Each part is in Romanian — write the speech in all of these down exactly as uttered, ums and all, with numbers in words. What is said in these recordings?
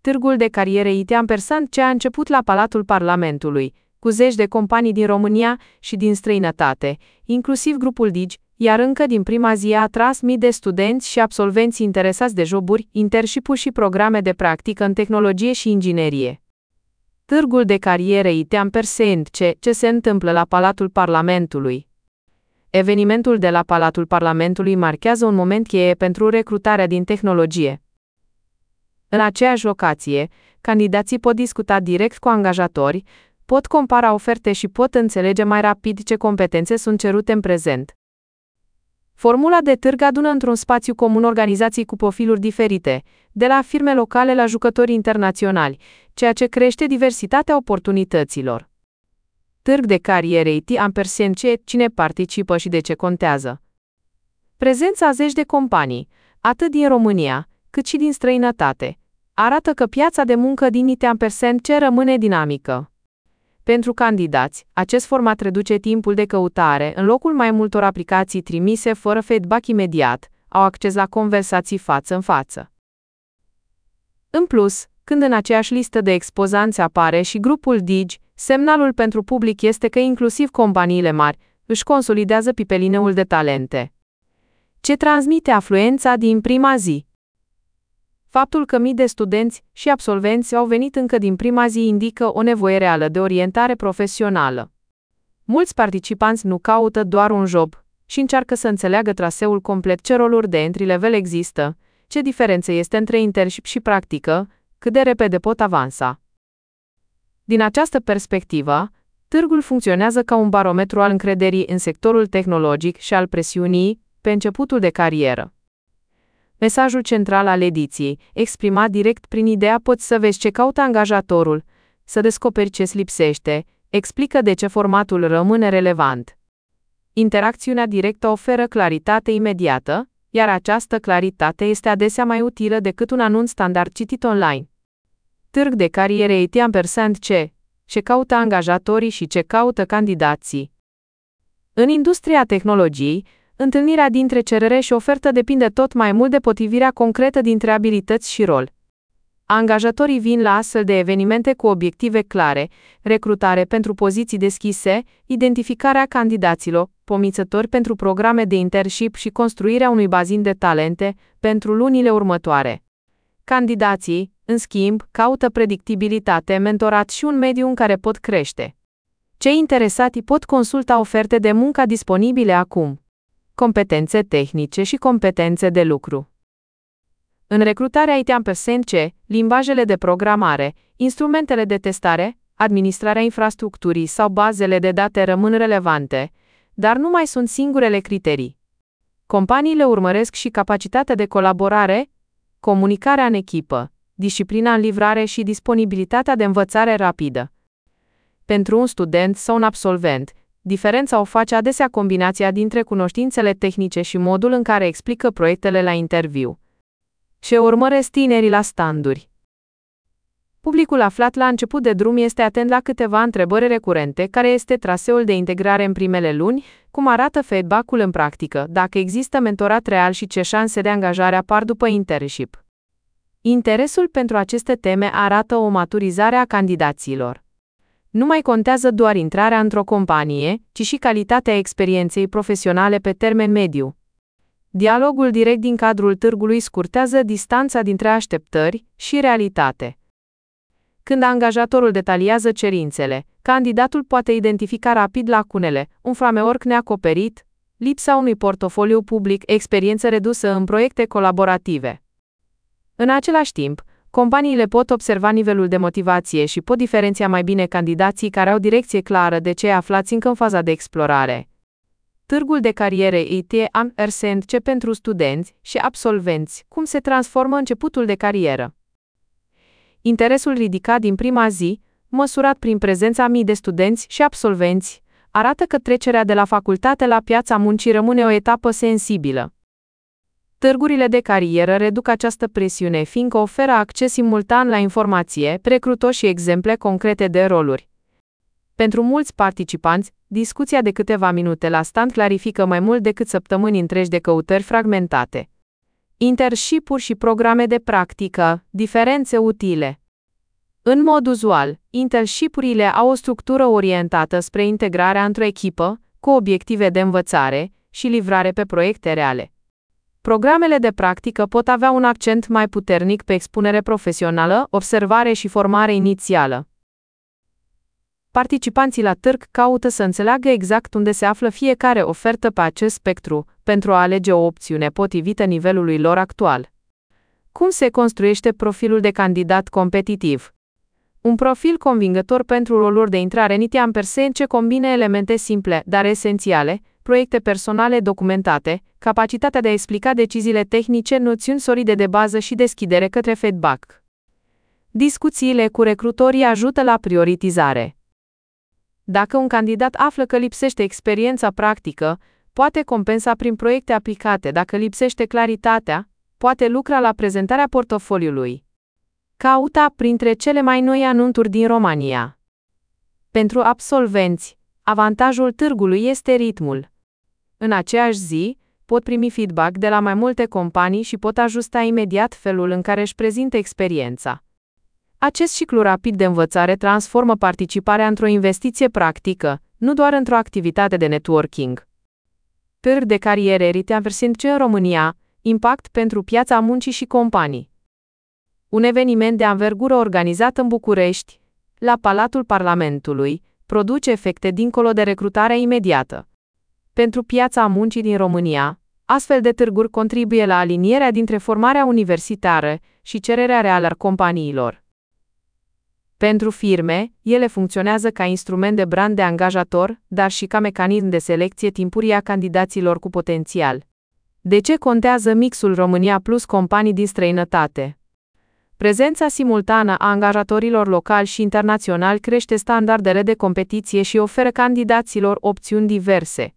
Târgul de cariere I T Ampersand ce a început la Palatul Parlamentului, cu zeci de companii din România și din străinătate, inclusiv grupul Digi, iar încă din prima zi a atras mii de studenți și absolvenți interesați de joburi, internship-uri și programe de practică în tehnologie și inginerie. Târgul de cariere I T Ampersand ce, ce se întâmplă la Palatul Parlamentului. Evenimentul de la Palatul Parlamentului marchează un moment cheie pentru recrutarea din tehnologie. În aceeași locație, candidații pot discuta direct cu angajatori, pot compara oferte și pot înțelege mai rapid ce competențe sunt cerute în prezent. Formula de târg adună într-un spațiu comun organizații cu profiluri diferite, de la firme locale la jucători internaționali, ceea ce crește diversitatea oportunităților. Târg de cariere I T Ampersand ce, cine participă și de ce contează. Prezența a zeci de companii, atât din România, cât și din străinătate, arată că piața de muncă din I T Ampersand ce rămâne dinamică. Pentru candidați, acest format reduce timpul de căutare în locul mai multor aplicații trimise fără feedback imediat, au acces la conversații față în față. În plus, când în aceeași listă de expozanți apare și grupul Digi, semnalul pentru public este că inclusiv companiile mari își consolidează pipelineul de talente. Ce transmite afluența din prima zi? Faptul că mii de studenți și absolvenți au venit încă din prima zi indică o nevoie reală de orientare profesională. Mulți participanți nu caută doar un job și încearcă să înțeleagă traseul complet, ce roluri de entry-level există, ce diferență este între internship și practică, cât de repede pot avansa. Din această perspectivă, târgul funcționează ca un barometru al încrederii în sectorul tehnologic și al presiunii pe începutul de carieră. Mesajul central al ediției, exprimat direct prin ideea poți să vezi ce caută angajatorul, să descoperi ce-ți lipsește, explică de ce formatul rămâne relevant. Interacțiunea directă oferă claritate imediată, iar această claritate este adesea mai utilă decât un anunț standard citit online. Târg de cariere I T Ampersand ce, ce caută angajatorii și ce caută candidații. În industria tehnologiei, întâlnirea dintre cerere și ofertă depinde tot mai mult de potrivirea concretă dintre abilități și rol. Angajatorii vin la astfel de evenimente cu obiective clare, recrutare pentru poziții deschise, identificarea candidaților, promițători pentru programe de internship și construirea unui bazin de talente pentru lunile următoare. Candidații, în schimb, caută predictibilitate, mentorat și un mediu în care pot crește. Cei interesati pot consulta oferte de muncă disponibile acum. Competențe tehnice și competențe de lucru. În recrutarea I T Ampersand ce, limbajele de programare, instrumentele de testare, administrarea infrastructurii sau bazele de date rămân relevante, dar nu mai sunt singurele criterii. Companiile urmăresc și capacitatea de colaborare, comunicarea în echipă, disciplina în livrare și disponibilitatea de învățare rapidă. Pentru un student sau un absolvent, diferența o face adesea combinația dintre cunoștințele tehnice și modul în care explică proiectele la interviu. Ce urmăresc tinerii la standuri? Publicul aflat la început de drum este atent la câteva întrebări recurente, care este traseul de integrare în primele luni, cum arată feedback-ul în practică, dacă există mentorat real și ce șanse de angajare apar după internship. Interesul pentru aceste teme arată o maturizare a candidaților. Nu mai contează doar intrarea într-o companie, ci și calitatea experienței profesionale pe termen mediu. Dialogul direct din cadrul târgului scurtează distanța dintre așteptări și realitate. Când angajatorul detaliază cerințele, candidatul poate identifica rapid lacunele, un framework neacoperit, lipsa unui portofoliu public, experiență redusă în proiecte colaborative. În același timp, companiile pot observa nivelul de motivație și pot diferenția mai bine candidații care au direcție clară de cei aflați încă în faza de explorare. Târgul de cariere I T Ampersand ce pentru studenți și absolvenți, cum se transformă începutul de carieră. Interesul ridicat din prima zi, măsurat prin prezența mii de studenți și absolvenți, arată că trecerea de la facultate la piața muncii rămâne o etapă sensibilă. Târgurile de carieră reduc această presiune fiindcă oferă acces simultan la informație, recrutări și exemple concrete de roluri. Pentru mulți participanți, discuția de câteva minute la stand clarifică mai mult decât săptămâni întregi de căutări fragmentate. Internship-uri și programe de practică, diferențe utile. În mod uzual, internship-urile au o structură orientată spre integrarea într-o echipă, cu obiective de învățare și livrare pe proiecte reale. Programele de practică pot avea un accent mai puternic pe expunere profesională, observare și formare inițială. Participanții la târg caută să înțeleagă exact unde se află fiecare ofertă pe acest spectru, pentru a alege o opțiune potrivită nivelului lor actual. Cum se construiește profilul de candidat competitiv? Un profil convingător pentru roluri de intrare în I T ce combine elemente simple, dar esențiale, proiecte personale documentate, capacitatea de a explica deciziile tehnice, noțiuni solide de bază și deschidere către feedback. Discuțiile cu recrutorii ajută la prioritizare. Dacă un candidat află că lipsește experiența practică, poate compensa prin proiecte aplicate. Dacă lipsește claritatea, poate lucra la prezentarea portofoliului. Caută printre cele mai noi anunțuri din România. Pentru absolvenți, avantajul târgului este ritmul. În aceeași zi, pot primi feedback de la mai multe companii și pot ajusta imediat felul în care își prezintă experiența. Acest ciclu rapid de învățare transformă participarea într-o investiție practică, nu doar într-o activitate de networking. Târg de cariere I T în România, impact pentru piața muncii și companii. Un eveniment de anvergură organizat în București, la Palatul Parlamentului, produce efecte dincolo de recrutarea imediată. Pentru piața muncii din România, astfel de târguri contribuie la alinierea dintre formarea universitară și cererea reală a companiilor. Pentru firme, ele funcționează ca instrument de brand de angajator, dar și ca mecanism de selecție timpurie a candidaților cu potențial. De ce contează mixul România plus companii din străinătate? Prezența simultană a angajatorilor locali și internaționali crește standardele de competiție și oferă candidaților opțiuni diverse.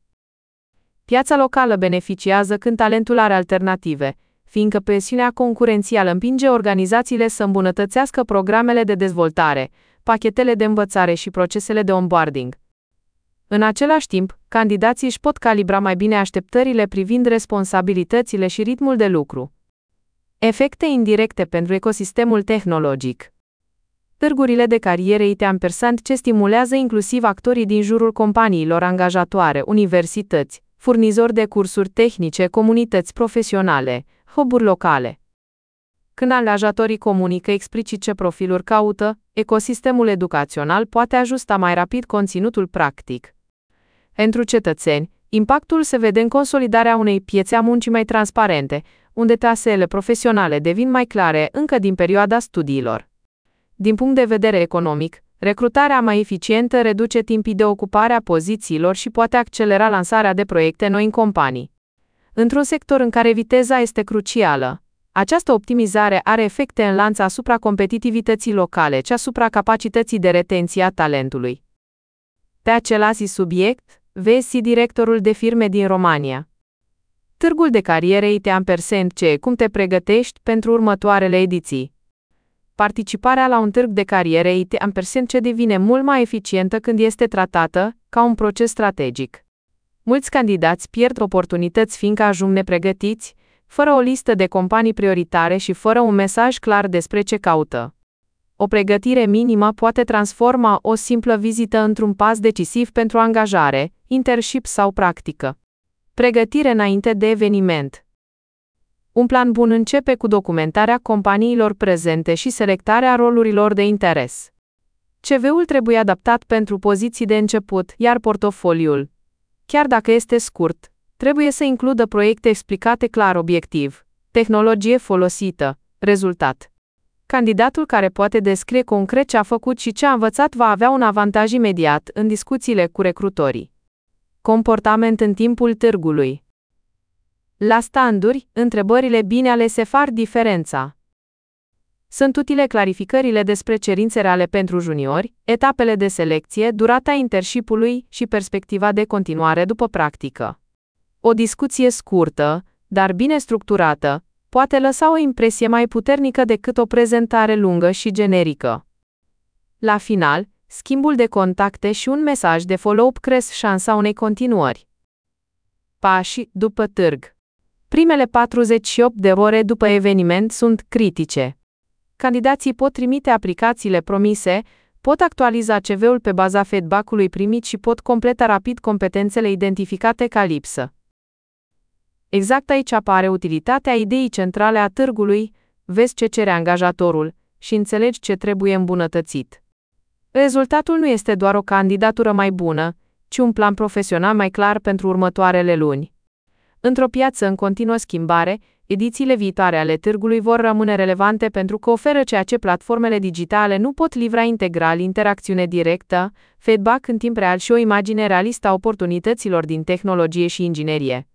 Piața locală beneficiază când talentul are alternative, fiindcă presiunea concurențială împinge organizațiile să îmbunătățească programele de dezvoltare, pachetele de învățare și procesele de onboarding. În același timp, candidații își pot calibra mai bine așteptările privind responsabilitățile și ritmul de lucru. Efecte indirecte pentru ecosistemul tehnologic. Târgurile de cariere I T ce stimulează inclusiv actorii din jurul companiilor angajatoare, universități, furnizori de cursuri tehnice, comunități profesionale, hub-uri locale. Când angajatorii comunică explicit ce profiluri caută, ecosistemul educațional poate ajusta mai rapid conținutul practic. Pentru cetățeni, impactul se vede în consolidarea unei piețe a muncii mai transparente, unde traseele profesionale devin mai clare încă din perioada studiilor. Din punct de vedere economic, recrutarea mai eficientă reduce timpii de ocupare a pozițiilor și poate accelera lansarea de proiecte noi în companii. Într-un sector în care viteza este crucială, această optimizare are efecte în lanț asupra competitivității locale și asupra capacității de retenție a talentului. Pe același subiect, vezi directorul de firme din România. Târgul de cariere I T ce cum te pregătești pentru următoarele ediții. Participarea la un târg de cariere I T ce devine mult mai eficientă când este tratată ca un proces strategic. Mulți candidați pierd oportunități fiindcă ajung nepregătiți, fără o listă de companii prioritare și fără un mesaj clar despre ce caută. O pregătire minimă poate transforma o simplă vizită într-un pas decisiv pentru angajare, internship sau practică. Pregătire înainte de eveniment. Un plan bun începe cu documentarea companiilor prezente și selectarea rolurilor de interes. C V-ul trebuie adaptat pentru poziții de început, iar portofoliul, chiar dacă este scurt, trebuie să includă proiecte explicate clar obiectiv, tehnologie folosită, rezultat. Candidatul care poate descrie concret ce a făcut și ce a învățat va avea un avantaj imediat în discuțiile cu recrutorii. Comportament în timpul târgului. La standuri, întrebările bine alese fac diferența. Sunt utile clarificările despre cerințe reale pentru juniori, etapele de selecție, durata internship-ului și perspectiva de continuare după practică. O discuție scurtă, dar bine structurată, poate lăsa o impresie mai puternică decât o prezentare lungă și generică. La final, schimbul de contacte și un mesaj de follow-up cresc șansa unei continuări. Pași după târg. Primele patruzeci și opt de ore după eveniment sunt critice. Candidații pot trimite aplicațiile promise, pot actualiza C V-ul pe baza feedback-ului primit și pot completa rapid competențele identificate ca lipsă. Exact aici apare utilitatea ideii centrale a târgului: vezi ce cere angajatorul și înțelegi ce trebuie îmbunătățit. Rezultatul nu este doar o candidatură mai bună, ci un plan profesional mai clar pentru următoarele luni. Într-o piață în continuă schimbare, edițiile viitoare ale târgului vor rămâne relevante pentru că oferă ceea ce platformele digitale nu pot livra integral: interacțiune directă, feedback în timp real și o imagine realistă a oportunităților din tehnologie și inginerie.